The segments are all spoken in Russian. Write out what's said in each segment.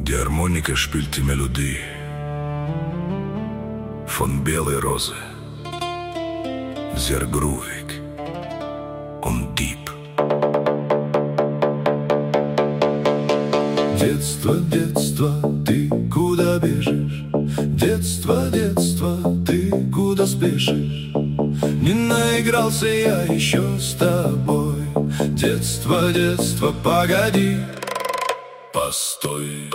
Die Harmonika spielt die Melodie von белой розы. Sehr groovig und deep. Детство, детство, ты куда бежишь? Детство, детство, ты куда спешишь? Не наигрался я еще с тобой. Детство, детство, погоди, постой.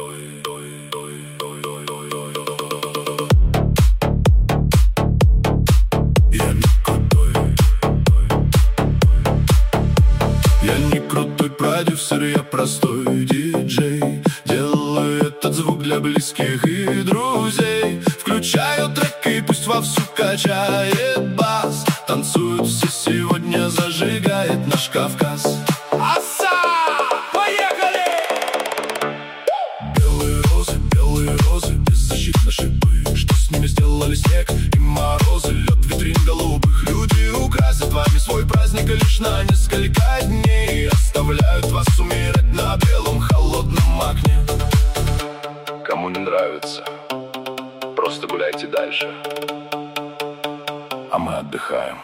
Я не крутой продюсер, я простой диджей. Делаю этот звук для близких и друзей. Включаю трек и пусть вовсю качает бас. Танцуют все сегодня, зажигает наш Кавказ. Аса! Поехали! Белые розы, беззащитно шипы. Что с ними сделали снег и морозы? Лед витрин голубых. Люди украсят вами свой праздник лишь на несколько дней. Оставляют вас умирать на белом холодном окне. Кому не нравится, просто гуляйте дальше, а мы отдыхаем.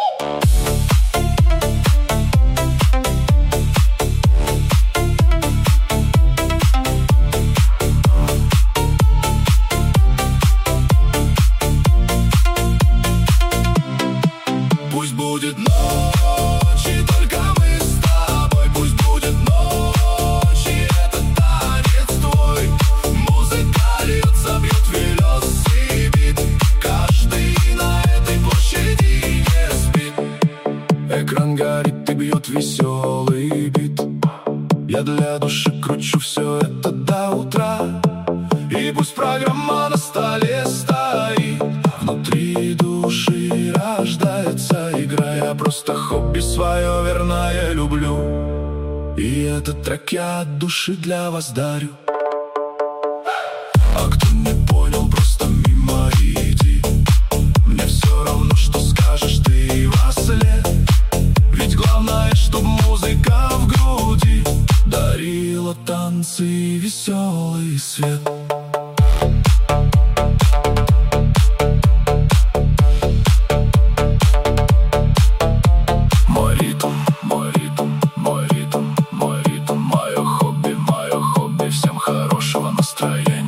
Пусть будет ночь, и только мы с тобой. Пусть будет ночь, и это танец твой. Музыка льется, бьет велосипед. Каждый на этой площади не спит. Экран горит и бьет веселый бит. Я для души кручу все это до утра. И пусть программа на столе стоит, внутри души рождается игра. Я просто хобби свое верное люблю. И этот трек я от души для вас дарю. А кто не понял, просто мимо иди. Мне все равно, что скажешь ты во след. Ведь главное, чтоб музыка в груди дарила танцы и веселый свет. Мой ритм, мой ритм, мой ритм, мой ритм. Мое хобби, всем хорошего настроения.